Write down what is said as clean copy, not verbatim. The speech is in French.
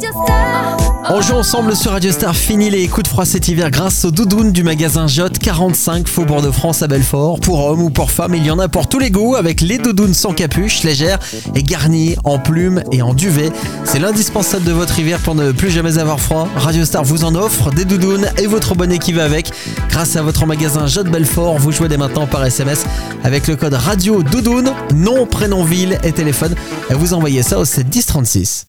On joue ensemble sur Radio Star, fini les coups de froid cet hiver grâce aux doudounes du magasin Jot, 45 Faubourg de France à Belfort. Pour hommes ou pour femmes, il y en a pour tous les goûts avec les doudounes sans capuche, légères et garnies en plumes et en duvet. C'est l'indispensable de votre hiver pour ne plus jamais avoir froid. Radio Star vous en offre des doudounes et votre bonnet qui va avec. Grâce à votre magasin Jot Belfort, vous jouez dès maintenant par SMS avec le code Radio Doudoune, nom, prénom, ville et téléphone. Et vous envoyez ça au 7 10 36.